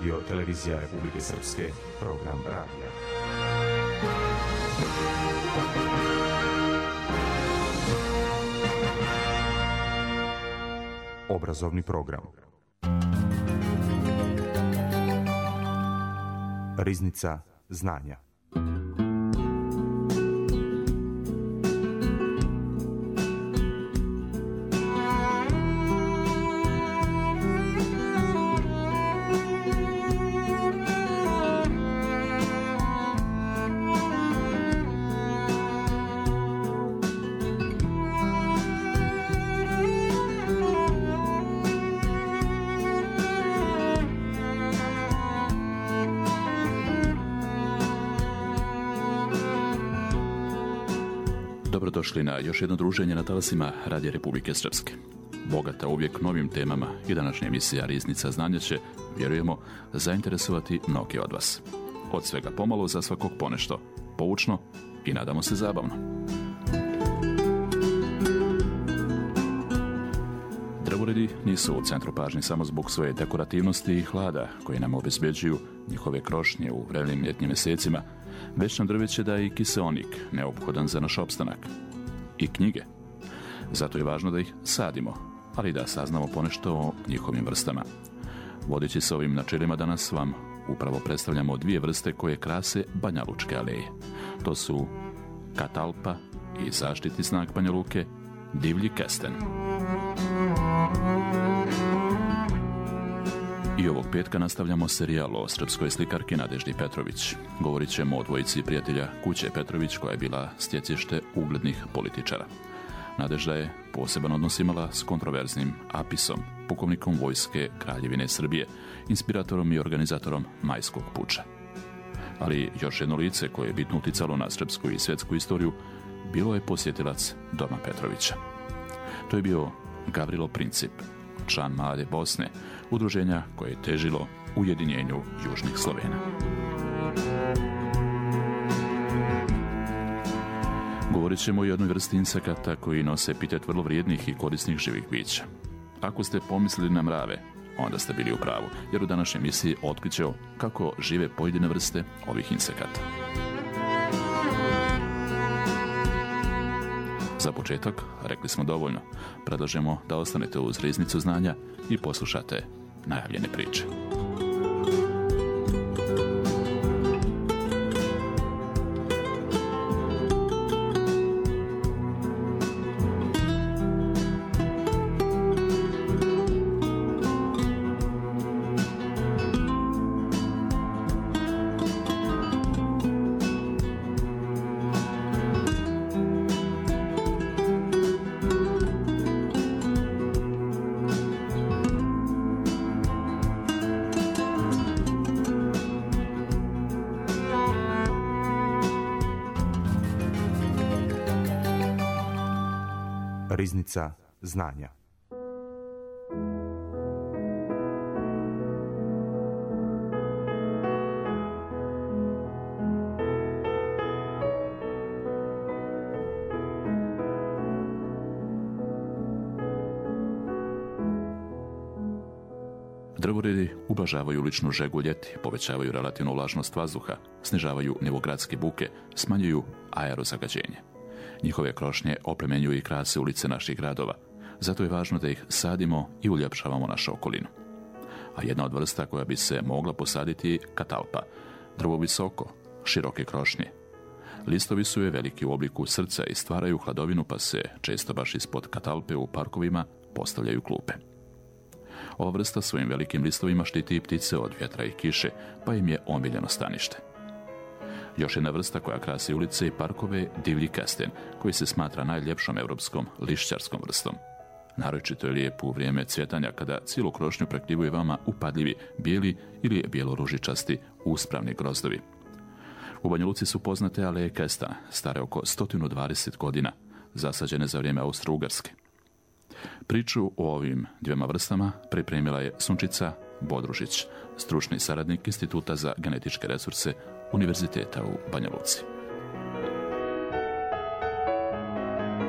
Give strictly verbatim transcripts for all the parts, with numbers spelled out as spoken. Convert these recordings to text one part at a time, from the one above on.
Radio Televizija Republike Srpske, program radija. Obrazovni program. Riznica znanja. Dobrodošli na još jedno druženje na talasima Radija Republike Srpske. Bogata uvijek novim temama i današnja emisija Riznica znanja će, vjerujemo, zainteresovati mnoge od vas. Od svega pomalo, za svakog ponešto, poučno i nadamo se zabavno. Drvoredi nisu u centru pažnje samo zbog svoje dekorativnosti i hlada koje nam obezbeđuju njihove krošnje u vrelnim ljetnim mjesecima, već nam drveće daje i kiseonik, neophodan za naš opstanak. I knjige. Zato je važno da ih sadimo, ali da saznamo ponešto o njihovim vrstama. Vodeći se ovim načelima, danas vam upravo predstavljamo dvije vrste koje krase Banjalučke aleje. To su katalpa i zaštitni znak Banja Luke, divlji kesten. I ovog petka nastavljamo serijal o srpskoj slikarki Nadeždi Petrović. Govorit ćemo o dvojici prijatelja Kuće Petrović, koja je bila stjecište uglednih političara. Nadežda je poseban odnos imala s kontroverznim Apisom, pukovnikom vojske Kraljevine Srbije, inspiratorom i organizatorom Majskog puča. Ali još jedno lice koje je bitno uticalo na srpsku i svjetsku istoriju bilo je posjetilac Doma Petrovića. To je bio Gavrilo Princip, član Mlade Bosne, udruženja koje je težilo ujedinjenju južnih Slovena. Govorit ćemo i o jednoj vrsti insekata koji nose epitet vrlo vrijednih i korisnih živih bića. Ako ste pomislili na mrave, onda ste bili u pravu, jer u današnjoj emisiji otkrićemo kako žive pojedine vrste ovih insekata. Za početak, rekli smo dovoljno, predlažemo da ostanete uz Riznicu znanja i poslušate najavljene priče. Riznica znanja. Drvoredi ublažavaju uličnu žegu ljeti, povećavaju relativnu vlažnost vazduha, snižavaju nivo gradske buke, smanjuju aerozagađenje. Njihove krošnje oplemenjuju i krase ulice naših gradova, zato je važno da ih sadimo i uljepšavamo našu okolinu. A jedna od vrsta koja bi se mogla posaditi je katalpa, drvo visoko, široke krošnje. Listovi su je veliki u obliku srca i stvaraju hladovinu, pa se često baš ispod katalpe u parkovima postavljaju klupe. Ova vrsta svojim velikim listovima štiti i ptice od vjetra i kiše, pa im je omiljeno stanište. Još jedna vrsta koja krasi ulice i parkove je divlji kesten, koji se smatra najljepšom europskom lišćarskom vrstom. Naročito je lijep u vrijeme cvjetanja, kada cijelu krošnju prekrivaju vama upadljivi bijeli ili bjeloružičasti uspravni grozdovi. U Banja Luci su poznate aleje kestana, stare oko sto dvadeset godina, zasađene za vrijeme Austro-Ugarske. Priču o ovim dvema vrstama pripremila je Sunčica Bodružić, stručni saradnik Instituta za genetičke resurse Univerziteta u Banja Luci.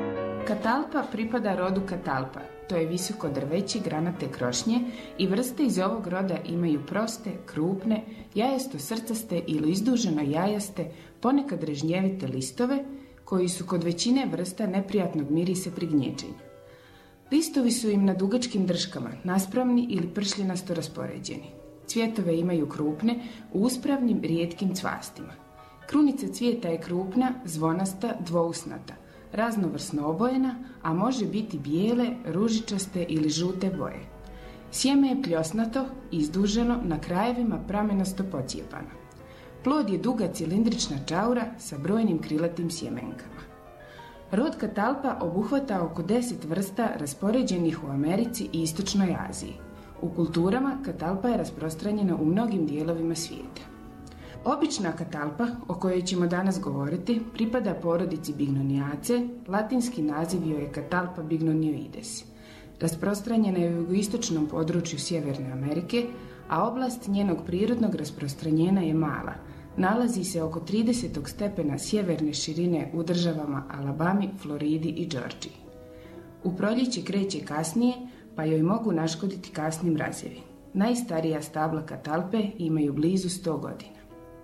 Katalpa pripada rodu Katalpa, to je visoko drveći granate krošnje i vrste iz ovog roda imaju proste, krupne, jajasto srcaste ili izduženo jajaste, ponekad režnjevite listove, koji su kod većine vrsta neprijatnog mirisa pri gnječenju. Listovi su im na dugačkim drškama, naspravni ili pršljenasto raspoređeni. Cvjetove imaju krupne, u uspravnim, rijetkim cvastima. Krunica cvijeta je krupna, zvonasta, dvousnata, raznovrsno obojena, a može biti bijele, ružičaste ili žute boje. Sjeme je pljosnato, izduženo, na krajevima pramenasto pocijepano. Plod je duga cilindrična čaura sa brojnim krilatim sjemenkama. Rod Katalpa obuhvata oko deset vrsta raspoređenih u Americi i Istočnoj Aziji. U kulturama Katalpa je rasprostranjena u mnogim dijelovima svijeta. Obična katalpa, o kojoj ćemo danas govoriti, pripada porodici bignoniace, latinski naziv joj je Katalpa bignonioides. Rasprostranjena je u jugoistočnom području Sjeverne Amerike, a oblast njenog prirodnog rasprostranjenja je mala. Nalazi se oko trideset stepena sjeverne širine u državama Alabami, Floridi i Georgiji. U proljeće kreće kasnije, pa joj mogu naškoditi kasni mrazevi. Najstarija stabla katalpe imaju blizu sto godina.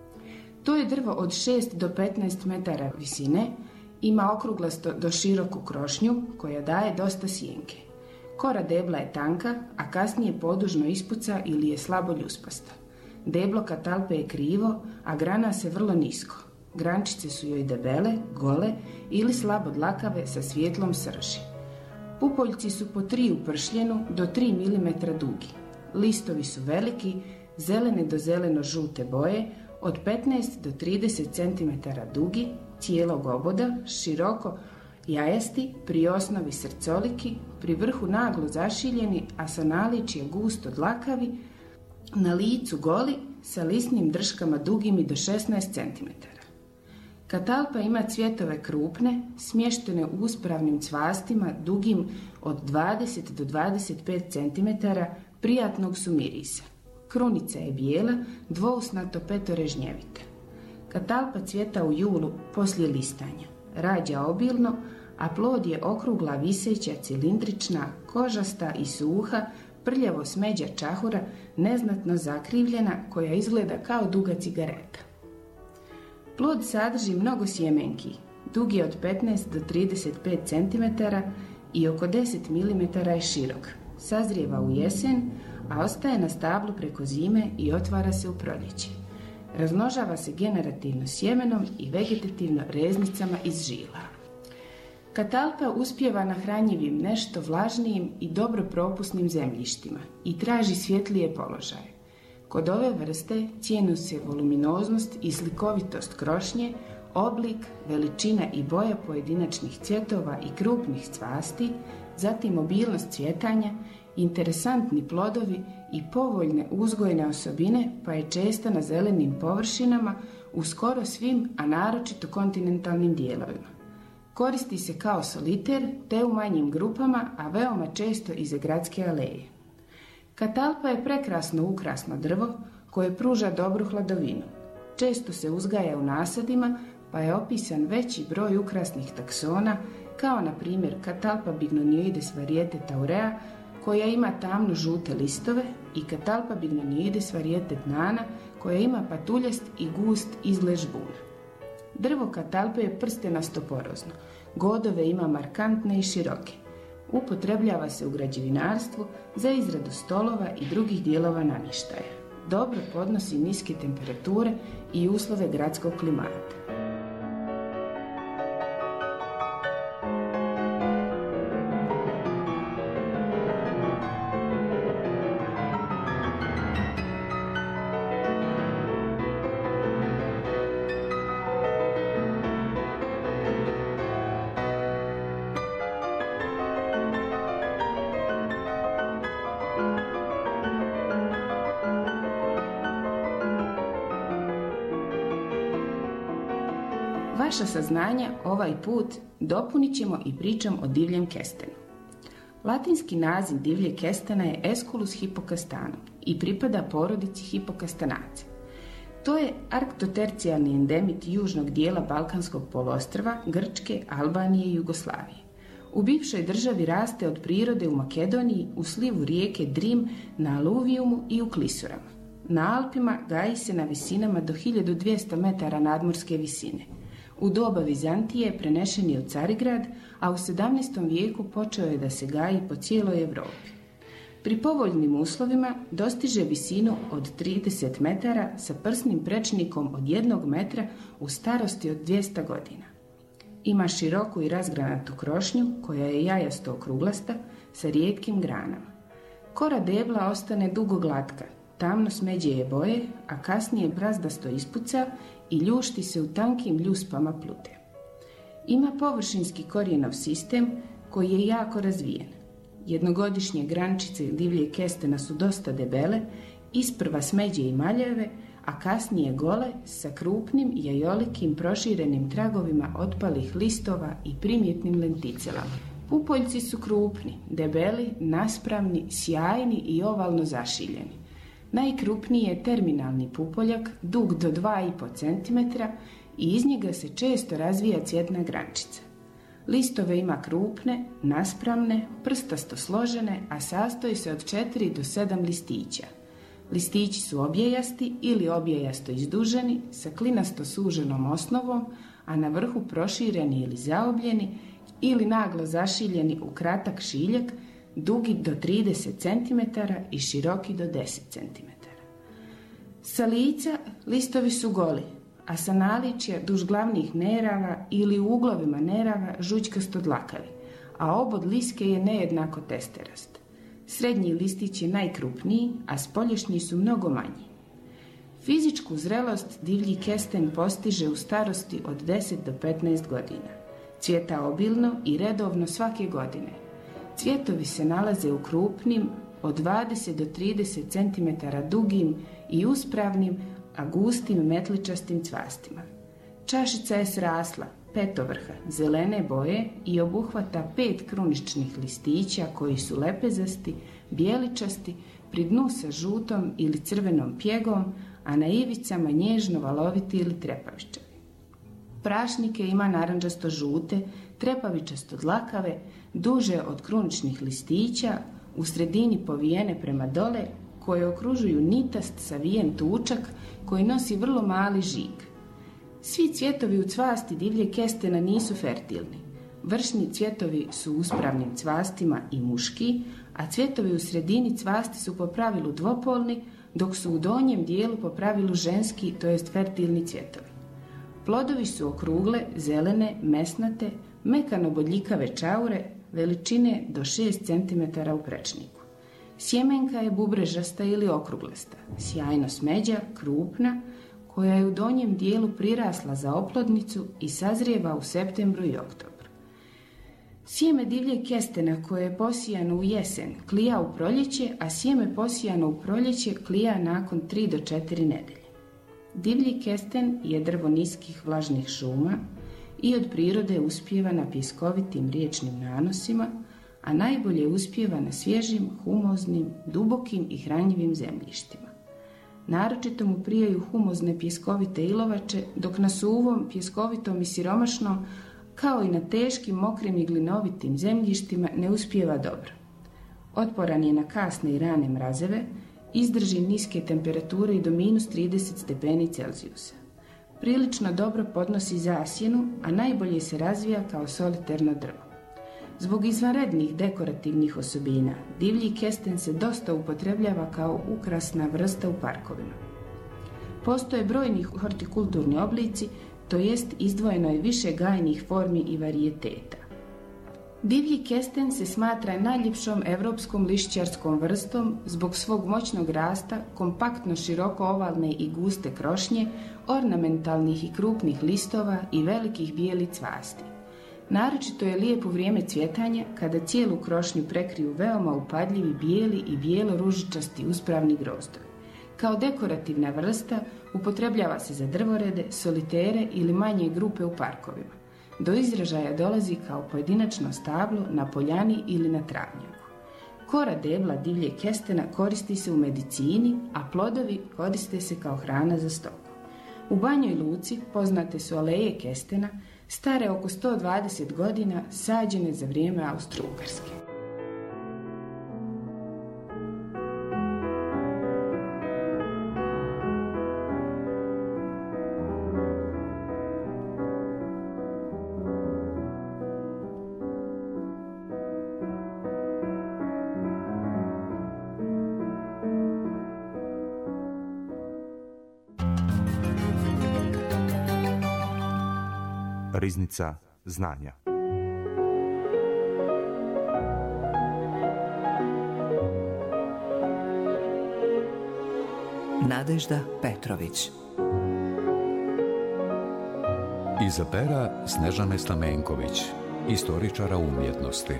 To je drvo od šest do petnaest metara visine, ima okruglasto do široku krošnju koja daje dosta sjenke. Kora debla je tanka, a kasnije podužno ispuca ili je slabo ljuspasta. Deblo katalpe je krivo, a grana se vrlo nisko. Grančice su joj debele, gole ili slabo dlakave sa svijetlom srži. Pupoljci su po tri u pršljenu do tri milimetra dugi. Listovi su veliki, zelene do zeleno-žute boje, od petnaest do trideset centimetara dugi, cijelog oboda, široko jajasti, pri osnovi srcoliki, pri vrhu naglo zašiljeni, a sa naličje gusto dlakavi, na licu goli, sa lisnim drškama dugim i do šesnaest centimetara. Katalpa ima cvjetove krupne, smještene u uspravnim cvastima dugim od dvadeset do dvadeset pet centimetara, prijatnog su mirisa. Krunica je bijela, dvousnato petorežnjevita. Katalpa cvjeta u julu poslije listanja. Rađa obilno, a plod je okrugla, viseća, cilindrična, kožasta i suha, prljavo smeđa čahura, neznatno zakrivljena, koja izgleda kao duga cigareta. Plod sadrži mnogo sjemenki, dug je od petnaest do trideset pet centimetara i oko deset milimetara je širok. Sazrijeva u jesen, a ostaje na stablu preko zime i otvara se u proljeće. Razmnožava se generativno sjemenom i vegetativno reznicama iz žila. Katalpa uspijeva na hranjivim, nešto vlažnijim i dobro propusnim zemljištima i traži svjetlije položaje. Kod ove vrste cijenu se voluminoznost i slikovitost krošnje, oblik, veličina i boja pojedinačnih cvjetova i krupnih cvasti, zatim mobilnost cvjetanja, interesantni plodovi i povoljne uzgojne osobine, pa je česta na zelenim površinama u skoro svim, a naročito kontinentalnim dijelovima. Koristi se kao soliter, te u manjim grupama, a veoma često i za gradske aleje. Katalpa je prekrasno ukrasno drvo koje pruža dobru hladovinu. Često se uzgaja u nasadima, pa je opisan veći broj ukrasnih taksona, kao na primjer Katalpa bignonioides varijete taurea, koja ima tamno žute listove, i Katalpa bignonioides varijete nana, koja ima patuljast i gust izgled žbuna. Drvo katalpe je prstenasto porozno, godove ima markantne i široke. Upotrebljava se u građevinarstvu za izradu stolova i drugih dijelova namještaja. Dobro podnosi niske temperature i uslove gradskog klimata. Vaša saznanja ovaj put dopunit ćemo i pričom o divljem kestenu. Latinski naziv divlje kestena je Aesculus hippocastanum i pripada porodici Hippocastanace. To je arktotercijalni endemit južnog dijela Balkanskog poluostrva, Grčke, Albanije i Jugoslavije. U bivšoj državi raste od prirode u Makedoniji, u slivu rijeke Drim, na aluvijumu i u klisurama. Na Alpima gaji se na visinama do hiljadu dvjesto metara nadmorske visine. U doba Vizantije prenešen je u Carigrad, a u sedamnaestom vijeku počeo je da se gaji po cijeloj Europi. Pri povoljnim uslovima dostiže visinu od trideset metara sa prsnim prečnikom od jednog metra u starosti od dvjesto godina. Ima široku i razgranatu krošnju koja je jajasto okruglasta sa rijetkim granama. Kora debla ostane dugo glatka, tamno smeđije boje, a kasnije brazdasto ispuca i ljušti se u tankim ljuspama plute. Ima površinski korijenov sistem koji je jako razvijen. Jednogodišnje grančice divlje kestena su dosta debele, isprva smeđe i maljeve, a kasnije gole sa krupnim jajolikim proširenim tragovima otpalih listova i primjetnim lenticelama. Pupoljci su krupni, debeli, naspravni, sjajni i ovalno zašiljeni. Najkrupniji je terminalni pupoljak, dug do dva i pol centimetra i iz njega se često razvija cvjetna grančica. Listove ima krupne, naspravne, prstasto složene, a sastoji se od četiri do sedam listića. Listići su objejasti ili objejasto izduženi sa klinasto suženom osnovom, a na vrhu prošireni ili zaobljeni ili naglo zašiljeni u kratak šiljak, dugi do trideset centimetara i široki do deset centimetara. Sa lica listovi su goli, a sa naličja duž glavnih nerava ili u uglovima nerava žućkasto dlakavi, a obod liske je nejednako testerast. Srednji listić je najkrupniji, a spolješnji su mnogo manji. Fizičku zrelost divlji kesten postiže u starosti od deset do petnaest godina. Cvjeta obilno i redovno svake godine. Cvjetovi se nalaze u krupnim, od dvadeset do trideset centimetara dugim i uspravnim, a gustim metličastim cvastima. Čašica je srasla, petovrha, zelene boje i obuhvata pet kruničnih listića koji su lepezasti, bijeličasti, pri dnu sa žutom ili crvenom pjegom, a na ivicama nježno valoviti ili trepavičavi. Prašnike ima naranđasto žute, trepavičasto dlakave, duže od kruničnih listića, u sredini povijene prema dole, koje okružuju nitast savijen tučak koji nosi vrlo mali žig. Svi cvjetovi u cvasti divlje kestena nisu fertilni. Vršni cvjetovi su u uspravnim cvastima i muški, a cvjetovi u sredini cvasti su po pravilu dvopolni, dok su u donjem dijelu po pravilu ženski, to jest fertilni cvjetovi. Plodovi su okrugle, zelene, mesnate, mekano bodljikave čaure, veličine do šest centimetara u prečniku. Sjemenka je bubrežasta ili okruglasta, sjajno smeđa, krupna, koja je u donjem dijelu prirasla za oplodnicu i sazrijeva u septembru i oktobru. Sjeme divlje kestena koje je posijano u jesen klija u proljeće, a sjeme posijano u proljeće klija nakon tri do četiri nedelje. Divlji kesten je drvo niskih vlažnih šuma i od prirode uspijeva na pjeskovitim riječnim nanosima, a najbolje uspijeva na svježim, humoznim, dubokim i hranjivim zemljištima. Naročito mu prijaju humozne pjeskovite ilovače, dok na suvom, pjeskovitom i siromašnom, kao i na teškim, mokrim i glinovitim zemljištima ne uspijeva dobro. Otporan je na kasne i rane mrazeve, izdrži niske temperature i do minus trideset stepeni Celzijusa. Prilično dobro podnosi zasjenu, a najbolje se razvija kao solitarno drvo. Zbog izvanrednih dekorativnih osobina, divlji kesten se dosta upotrebljava kao ukrasna vrsta u parkovima. Postoje brojni hortikulturni oblici, to jest izdvojeno je više gajnih formi i varijeteta. Divlji kesten se smatra najljepšom evropskom lišćarskom vrstom zbog svog moćnog rasta, kompaktno široko ovalne i guste krošnje, ornamentalnih i krupnih listova i velikih bijelih cvasti. Naročito je lijep u vrijeme cvjetanja, kada cijelu krošnju prekriju veoma upadljivi bijeli i bijelo-ružičasti uspravni grozdovi. Kao dekorativna vrsta upotrebljava se za drvorede, solitere ili manje grupe u parkovima. Do izražaja dolazi kao pojedinačno stablo na poljani ili na travnjaku. Kora debla divlje kestena koristi se u medicini, a plodovi koriste se kao hrana za stoku. U Banjoj Luci poznate su aleje kestena, stare oko sto dvadeset godina, sađene za vrijeme Austro-Ugarske. Riznica znanja. Nadežda Petrović. Iza pera Snežane Stamenković, istoričara umjetnosti.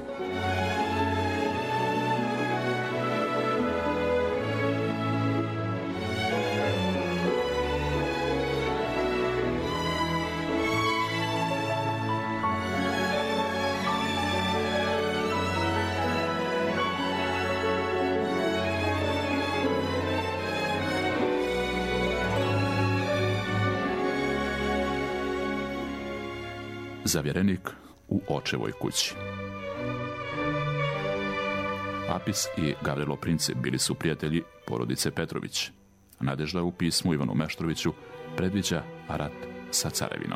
Zavjerenik u očevoj kući. Apis i Gavrilo Princip bili su prijatelji porodice Petrović. Nadežda u pismu Ivanu Meštroviću predviđa rat sa carevinom.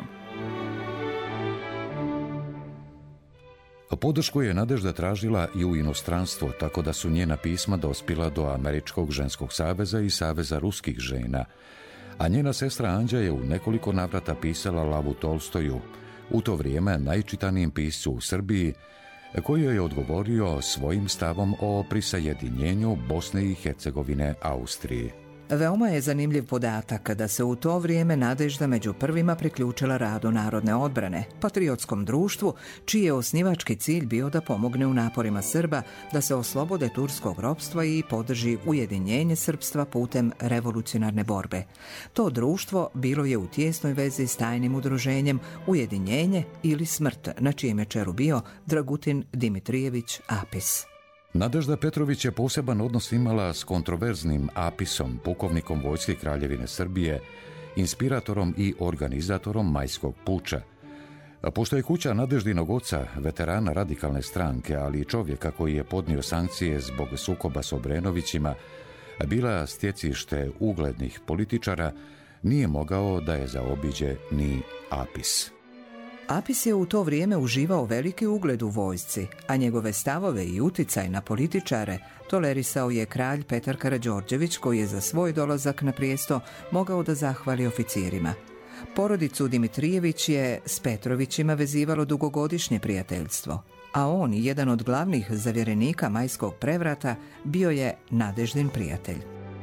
Podršku je Nadežda tražila i u inostranstvo, tako da su njena pisma dospjela do Američkog ženskog saveza i Saveza ruskih žena, a njena sestra Anđa je u nekoliko navrata pisala Lavu Tolstoju, u to vrijeme najčitanijem piscu u Srbiji, koji je odgovorio svojim stavom o prisajedinjenju Bosne i Hercegovine Austriji. Veoma je zanimljiv podatak da se u to vrijeme Nadežda među prvima priključila radu Narodne odbrane, patriotskom društvu, čiji je osnivački cilj bio da pomogne u naporima Srba da se oslobode turskog ropstva i podrži ujedinjenje srpstva putem revolucionarne borbe. To društvo bilo je u tijesnoj vezi s tajnim udruženjem Ujedinjenje ili smrt, na čijem je čelu bio Dragutin Dimitrijević Apis. Nadežda Petrović je poseban odnos imala s kontroverznim Apisom, pukovnikom vojske Kraljevine Srbije, inspiratorom i organizatorom Majskog puča. Pošto je kuća Nadeždinog oca, veterana radikalne stranke, ali i čovjeka koji je podnio sankcije zbog sukoba s Obrenovićima, bila stjecište uglednih političara, nije mogao da je zaobiđe ni Apis. Apis je u to vrijeme uživao veliki ugled u vojsci, a njegove stavove i uticaj na političare tolerisao je kralj Petar Karađorđević, koji je za svoj dolazak na prijesto mogao da zahvali oficirima. Porodicu Dimitrijević je s Petrovićima vezivalo dugogodišnje prijateljstvo, a on, jedan od glavnih zavjerenika Majskog prevrata, bio je Nadeždin prijatelj.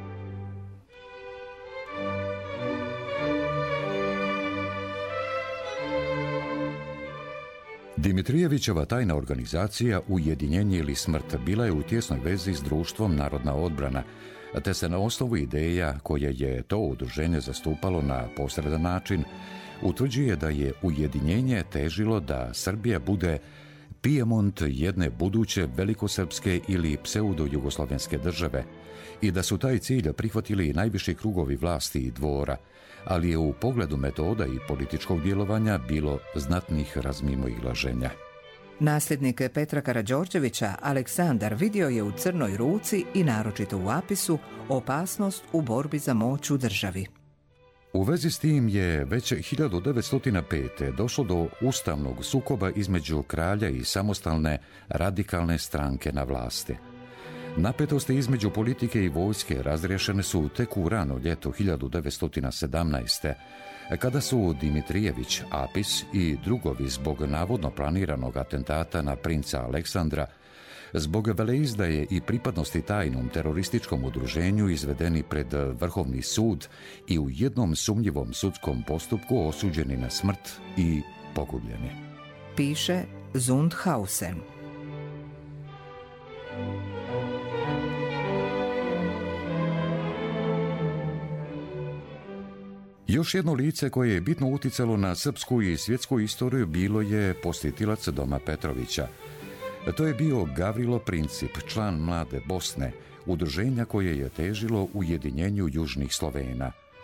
Dimitrijevićeva tajna organizacija Ujedinjenje ili smrt bila je u tjesnoj vezi s društvom Narodna odbrana, te se na osnovu ideja koje je to udruženje zastupalo na posredan način, utvrđuje da je ujedinjenje težilo da Srbija bude Pijemont jedne buduće velikosrpske ili pseudo-jugoslavenske države i da su taj cilj prihvatili najviši krugovi vlasti i dvora, ali je u pogledu metoda i političkog djelovanja bilo znatnih razmimoilaženja. Nasljednik Petra Karađorđevića, Aleksandar, vidio je u Crnoj ruci i naročito u Apisu opasnost u borbi za moć u državi. U vezi s tim je već hiljadu devetsto pete. došlo do ustavnog sukoba između kralja i samostalne radikalne stranke na vlasti. Napetosti između politike i vojske razriješene su tek u rano ljeto hiljadu devetsto sedamnaeste. kada su Dimitrijević, Apis i drugovi zbog navodno planiranog atentata na princa Aleksandra, zbog veleizdaje i pripadnosti tajnom terorističkom udruženju izvedeni pred Vrhovni sud i u jednom sumnjivom sudskom postupku osuđeni na smrt i pogubljeni. Piše Zundhausen. Još jedno lice koje je bitno uticalo na srpsku i svjetsku istoriju bilo je posjetilac doma Petrovića. To je bio Gavrilo Princip, član Mlade Bosne, udruženja koje je težilo ujedinjenju južnih Slovena.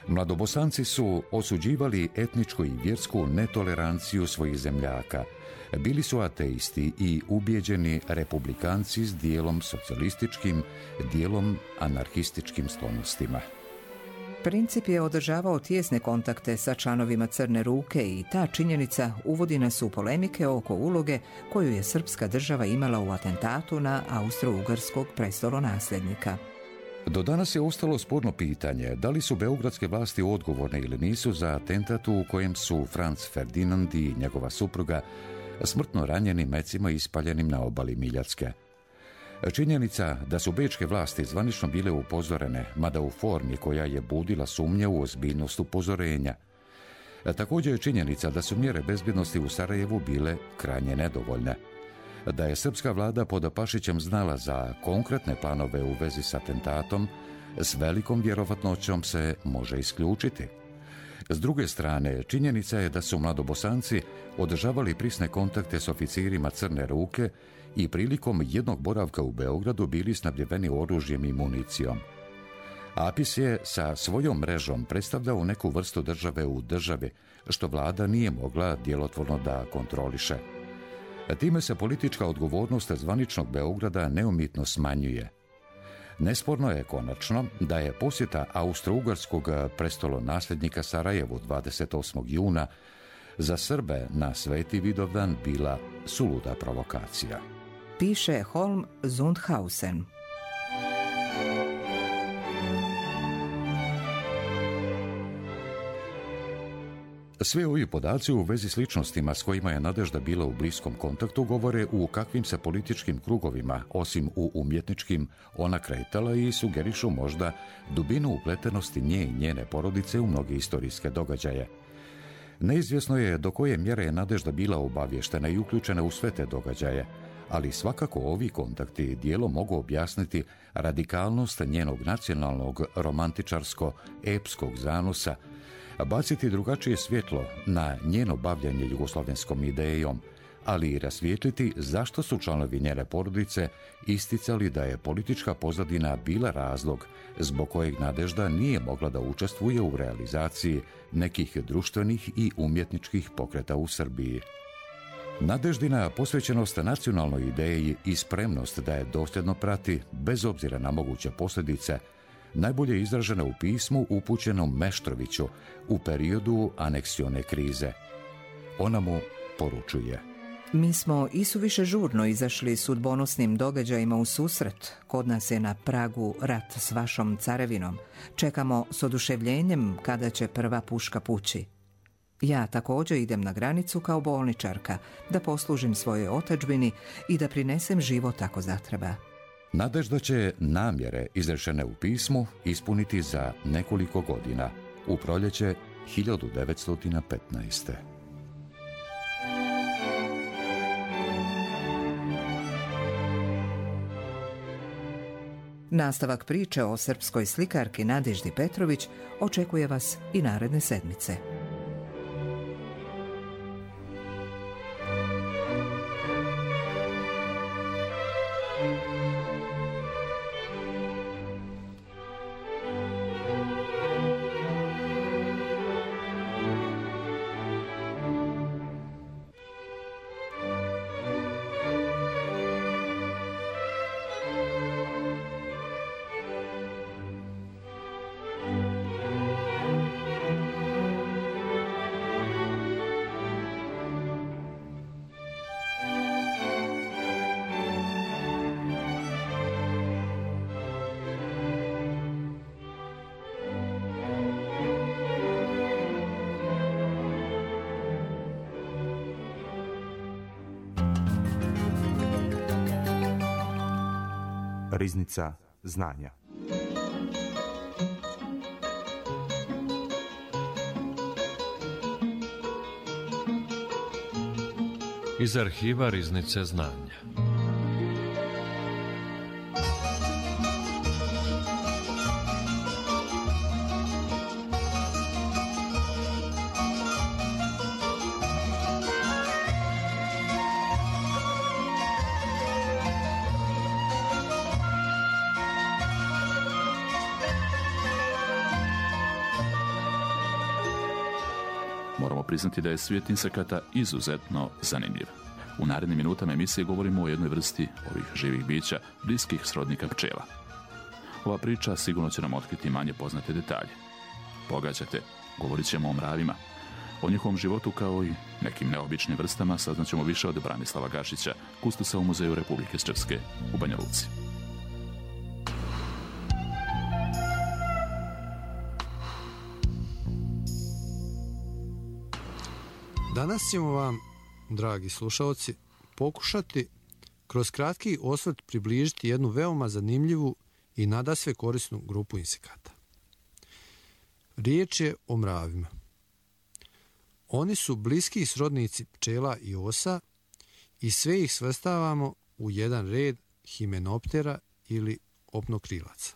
Mladobosanci su osuđivali etničku i vjersku netoleranciju svojih zemljaka. Bili su ateisti i ubijeđeni republikanci s dijelom socijalističkim, dijelom anarhističkim sklonostima. Princip je održavao tijesne kontakte sa članovima Crne ruke i ta činjenica uvodi nas u polemike oko uloge koju je srpska država imala u atentatu na austro-ugarskog prestolonasljednika. Do danas je ostalo sporno pitanje da li su beogradske vlasti odgovorne ili nisu za atentat u kojem su Franz Ferdinand i njegova supruga smrtno ranjeni mecima ispaljenim na obali Miljacke. Činjenica da su bečke vlasti zvanično bile upozorene, mada u formi koja je budila sumnje u ozbiljnost upozorenja. Također je činjenica da su mjere bezbjednosti u Sarajevu bile krajnje nedovoljne. Da je srpska vlada pod Pašićem znala za konkretne planove u vezi s atentatom, s velikom vjerovatnoćom se može isključiti. S druge strane, činjenica je da su mladobosanci održavali prisne kontakte s oficirima Crne ruke i prilikom jednog boravka u Beogradu bili snabdjeveni oružjem i municijom. Apis je sa svojom mrežom predstavljao neku vrstu države u državi, što vlada nije mogla djelotvorno da kontroliše. Time se politička odgovornost zvaničnog Beograda neumitno smanjuje. Nesporno je konačno da je posjeta austro-ugarskog prestolonasljednika Sarajevu dvadeset osmog juna za Srbe na Sveti Vidovdan bila suluda provokacija. Piše Holm Zundhausen. Svi ovi podaci u vezi s ličnostima s kojima je Nadežda bila u bliskom kontaktu govore u kakvim se političkim krugovima, osim u umjetničkim, ona kretala i sugerišu možda dubinu upletenosti nje i njene porodice u mnoge istorijske događaje. Neizvjesno je do koje mjere je Nadežda bila obavještena i uključena u sve te događaje, ali svakako ovi kontakti dijelom mogu objasniti radikalnost njenog nacionalnog romantičarsko-epskog zanosa, baciti drugačije svjetlo na njeno bavljanje jugoslavenskom idejom, ali i rasvijetliti zašto su članovi njene porodice isticali da je politička pozadina bila razlog zbog kojeg Nadežda nije mogla da učestvuje u realizaciji nekih društvenih i umjetničkih pokreta u Srbiji. Nadeždina posvećenost nacionalnoj ideji i spremnost da je dosljedno prati, bez obzira na moguće posljedice, najbolje je izražena u pismu upućenom Meštroviću u periodu aneksione krize. Ona mu poručuje: Mi smo isuviše žurno izašli sudbonosnim događajima u susret. Kod nas je na pragu rat s vašom carevinom. Čekamo s oduševljenjem kada će prva puška pući. Ja također idem na granicu kao bolničarka, da poslužim svojoj otadžbini i da prinesem život ako zatreba. Nadežda će namjere izrečene u pismu ispuniti za nekoliko godina, u proljeće hiljadu devetsto petnaeste. Nastavak priče o srpskoj slikarki Nadeždi Petrović očekuje vas i naredne sedmice. Riznica znanja. Iz arhiva Riznice znanja. priznati da je svijet insekata izuzetno zanimljiv. U narednim minutama emisije govorimo o jednoj vrsti ovih živih bića, bliskih srodnika pčela. Ova priča sigurno će nam otkriti manje poznate detalje. Pogađate, govorit ćemo o mravima. O njihovom životu kao i nekim neobičnim vrstama saznaćemo više od Branislava Gašića, kustosa u Muzeju Republike Srpske u Banja Luci. Danas ćemo vam, dragi slušaoci, pokušati kroz kratki osvrt približiti jednu veoma zanimljivu i nadasve korisnu grupu insekata. Riječ je o mravima. Oni su bliski srodnici pčela i osa i sve ih svrstavamo u jedan red himenoptera ili opnokrilaca.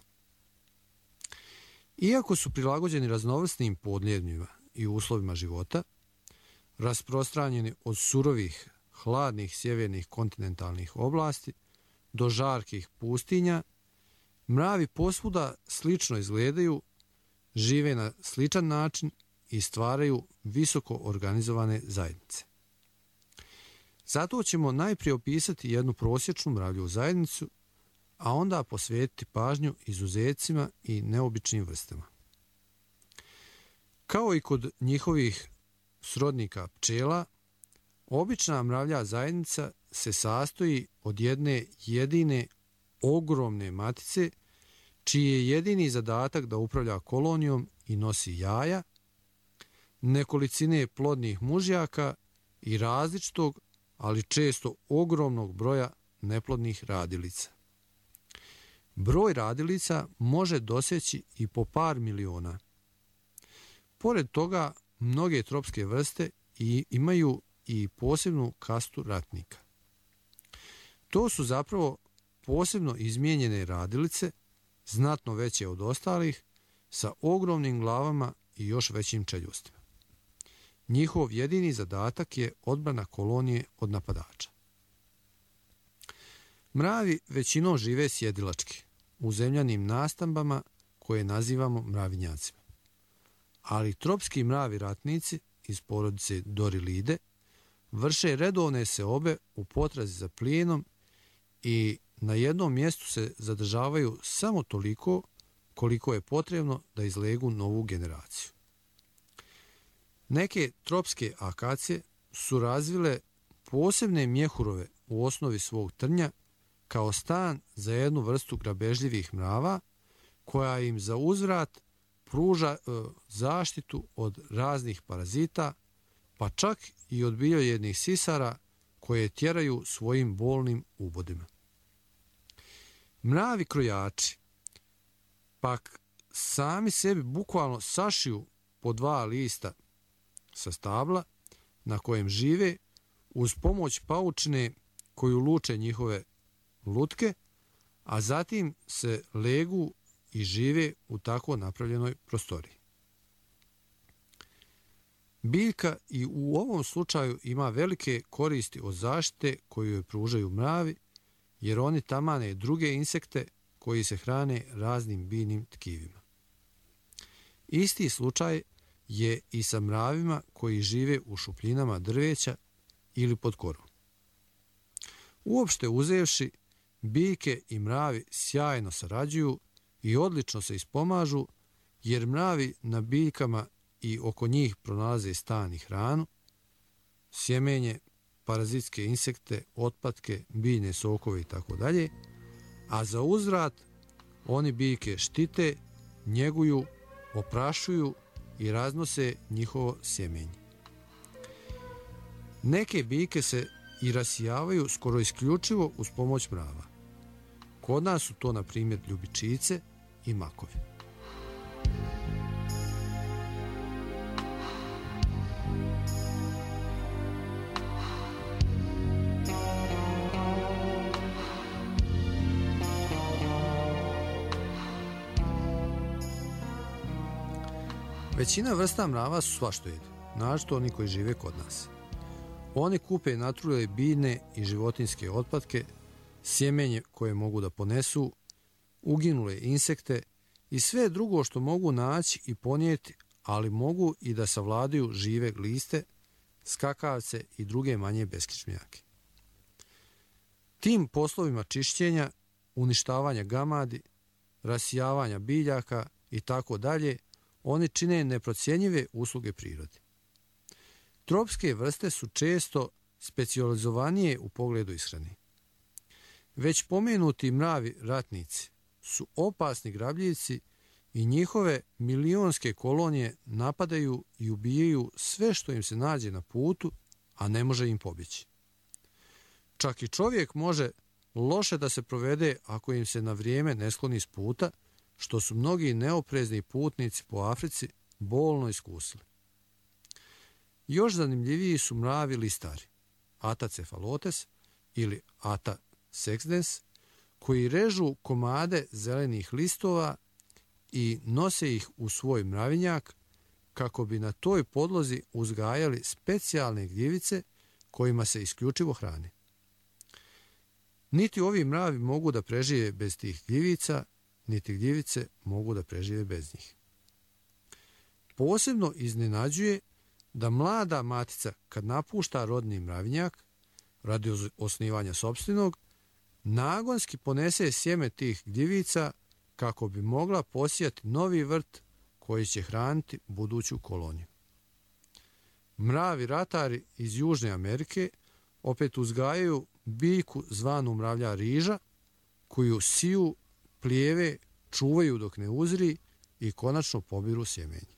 Iako su prilagođeni raznovrsnim podnebljima i uslovima života, rasprostranjeni od surovih, hladnih sjevernih kontinentalnih oblasti do žarkih pustinja, mravi posvuda slično izgledaju, žive na sličan način i stvaraju visoko organizovane zajednice. Zato ćemo najprije opisati jednu prosječnu mravlju zajednicu, a onda posvetiti pažnju izuzecima i neobičnim vrstama. Kao i kod njihovih srodnika pčela, obična mravlja zajednica se sastoji od jedne jedine ogromne matice, čiji je jedini zadatak da upravlja kolonijom i nosi jaja, nekolicine plodnih mužjaka i različitog, ali često ogromnog broja neplodnih radilica. Broj radilica može doseći i po par miliona. Pored toga, mnoge tropske vrste i imaju i posebnu kastu ratnika. To su zapravo posebno izmijenjene radilice, znatno veće od ostalih, sa ogromnim glavama i još većim čeljustima. Njihov jedini zadatak je odbrana kolonije od napadača. Mravi većinom žive sjedilački, u zemljanim nastambama koje nazivamo mravinjacima. Ali tropski mravi ratnici iz porodice Dorilide vrše redovne seobe u potrazi za plijenom i na jednom mjestu se zadržavaju samo toliko koliko je potrebno da izlegu novu generaciju. Neke tropske akacije su razvile posebne mjehurove u osnovi svog trnja kao stan za jednu vrstu grabežljivih mrava koja im za uzvrat pruža e, zaštitu od raznih parazita, pa čak i od biljojednih sisara koje tjeraju svojim bolnim ubodima. Mravi krojači pak sami sebi bukvalno sašiju po dva lista sa stabla na kojem žive uz pomoć paučine koju luče njihove lutke, a zatim se legu i žive u tako napravljenoj prostoriji. Biljka i u ovom slučaju ima velike koristi od zaštite koju joj pružaju mravi, jer oni tamane druge insekte koji se hrane raznim biljnim tkivima. Isti slučaj je i sa mravima koji žive u šupljinama drveća ili pod korom. Uopšte uzevši, biljke i mravi sjajno sarađuju i odlično se ispomažu, jer mravi na biljkama i oko njih pronalaze stan i hranu, sjemenje, parazitske insekte, otpadke, biljne sokove itd., a za uzvrat oni biljke štite, njeguju, oprašuju i raznose njihovo sjemenje. Neke biljke se i rasijavaju skoro isključivo uz pomoć mrava. Kod nas su to, na primjer, ljubičice i makovi. Većina vrsta mrava su svaštojedi, naročito oni koji žive kod nas. Oni kupe natrule biljne i životinjske otpadke, sjemenje koje mogu da ponesu, uginule insekte i sve drugo što mogu naći i ponijeti, ali mogu i da savladaju žive gliste, skakavce i druge manje beskičmenjake. Tim poslovima čišćenja, uništavanja gamadi, rasijavanja biljaka i tako dalje, oni čine neprocjenjive usluge prirodi. Tropske vrste su često specijalizovanije u pogledu ishrane. Već pomenuti mravi ratnici su opasni grabljivci i njihove milionske kolonije napadaju i ubijaju sve što im se nađe na putu, a ne može im pobjeći. Čak i čovjek može loše da se provede ako im se na vrijeme ne skloni s puta, što su mnogi neoprezni putnici po Africi bolno iskusili. Još zanimljiviji su mravi listari, Ata cephalotes ili Ata sexdens, koji režu komade zelenih listova i nose ih u svoj mravinjak kako bi na toj podlozi uzgajali specijalne gljivice kojima se isključivo hrane. Niti ovi mravi mogu da prežive bez tih gljivica, niti gljivice mogu da prežive bez njih. Posebno iznenađuje da mlada matica kad napušta rodni mravinjak radi osnivanja sopstvenog, nagonski ponese sjeme tih gljivica kako bi mogla posijati novi vrt koji će hraniti buduću koloniju. Mravi ratari iz Južne Amerike opet uzgajaju biljku zvanu mravlja riža, koju siju, plijeve, čuvaju dok ne uzri i konačno pobiru sjemenje.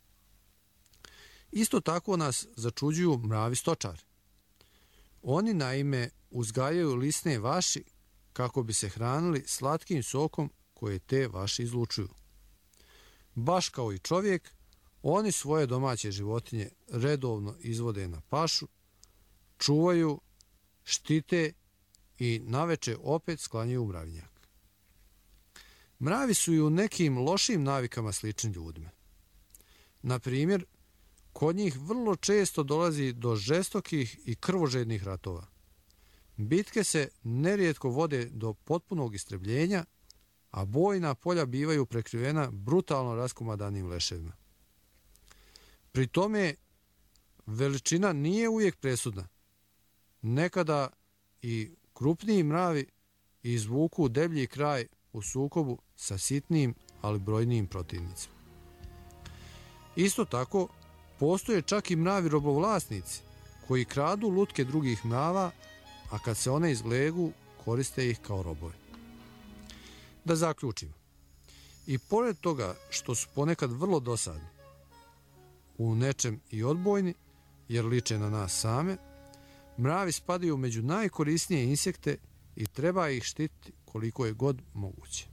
Isto tako nas začuđuju mravi stočari. Oni naime uzgajaju lisne vaši kako bi se hranili slatkim sokom koje te vaši izlučuju. Baš kao i čovjek, oni svoje domaće životinje redovno izvode na pašu, čuvaju, štite i naveče opet sklanjaju u mravinjak. Mravi su i u nekim lošim navikama slični ljudima. Na primjer, kod njih vrlo često dolazi do žestokih i krvožednih ratova. Bitke se nerijetko vode do potpunog istrebljenja, a bojna polja bivaju prekrivena brutalno raskomadanim leševima. Pri tome, veličina nije uvijek presudna. Nekada i krupniji mravi izvuku deblji kraj u sukobu sa sitnim, ali brojnijim protivnicima. Isto tako, postoje čak i mravi robovlasnici koji kradu lutke drugih mrava, a kad se one izglegu, koriste ih kao robove. Da zaključimo. I pored toga što su ponekad vrlo dosadni, u nečem i odbojni, jer liče na nas same, mravi spadaju među najkorisnije insekte i treba ih štititi koliko je god moguće.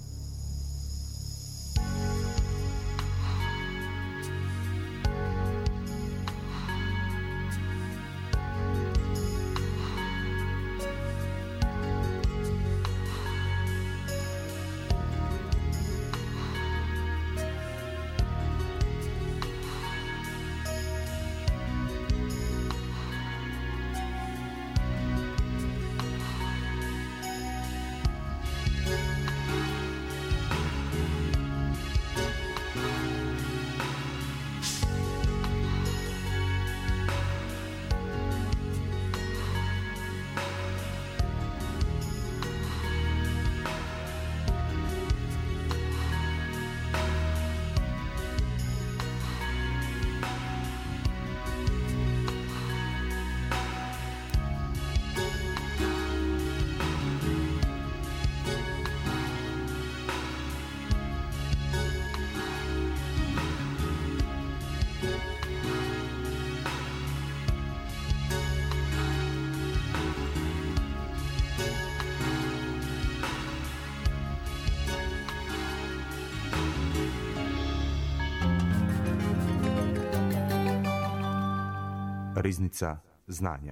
Riznica znanja.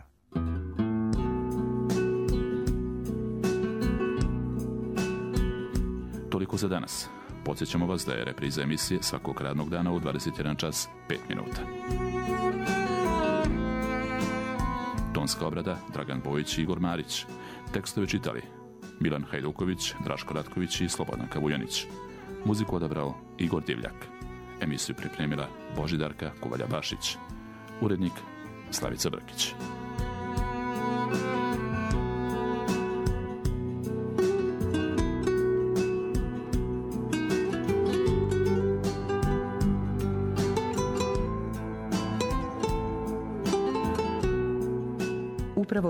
Toliko za danas. Podsjećamo vas da je repriza emisije svakog radnog dana u dvadeset jedan čas pet minuta. Tonska obrada Dragan Bojić i Igor Marić. Tekstove čitali Milan Hajduković, Draško Ratković i Slobodanka Vujanić. Muziku odabrao Igor Divljak. Emisiju pripremila Božidarka Kovalja-Bašić. Urednik Slavica Brkić. Upravo